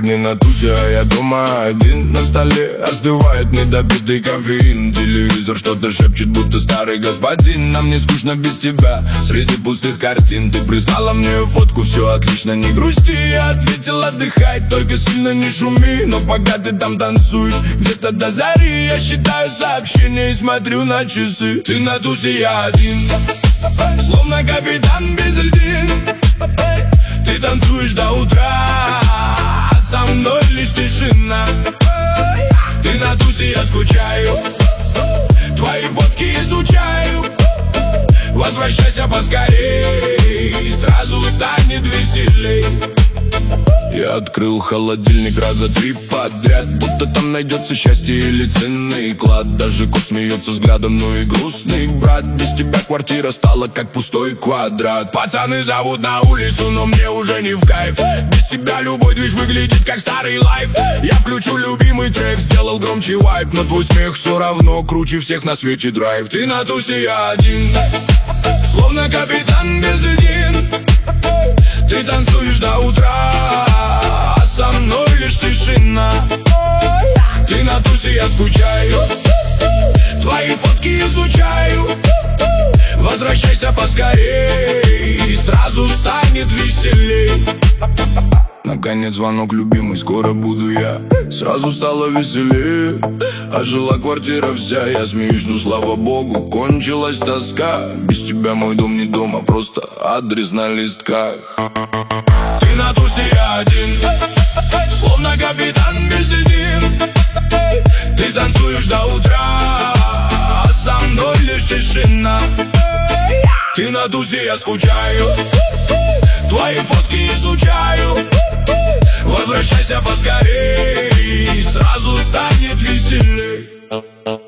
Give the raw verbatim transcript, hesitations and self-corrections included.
не на тусе, а я дома один. На столе остывает недопитый кофеин. Телевизор что-то шепчет, будто старый господин. Нам не скучно без тебя среди пустых картин. Ты прислала мне фотку, все отлично, не грусти. Я ответил, отдыхай, только сильно не шуми. Но пока ты там танцуешь, где-то до зари, я считаю сообщения и смотрю на часы. Ты на тусе, я один, словно капитан без льдин. Ты танцуешь до утра, а со мной лишь тишина. Ты на тусе, я скучаю, твои фотки изучаю. Возвращайся поскорей, сразу станет веселей. Я открыл холодильник раза три подряд, будто там найдется счастье или ценный клад. Даже кот смеется взглядом, ну и грустный брат. Без тебя квартира стала как пустой квадрат. Пацаны зовут на улицу, но мне уже не в кайф. Без тебя любой движ выглядит как старый лайф. Я включу любимый трек, сделал громче вайп, но твой смех все равно круче всех на свете драйв. Ты на тусе, я один, словно капитан без льдин. Ты танцуешь до утра, а со мной лишь тишина. Ты на тусе, я скучаю, твои фотки изучаю. Возвращайся поскорей, сразу станет веселей. Наконец звонок любимый, скоро буду я. Сразу стало веселее, ожила квартира вся. Я смеюсь, ну слава богу, кончилась тоска. Без тебя мой дом не дом, а просто адрес на листках. Ты на тусе, я один, словно капитан без льдин. Ты танцуешь до утра, а со мной лишь тишина. Ты на тусе, я скучаю, твои фотки изучаю. Возвращайся поскорей, сразу станет веселей.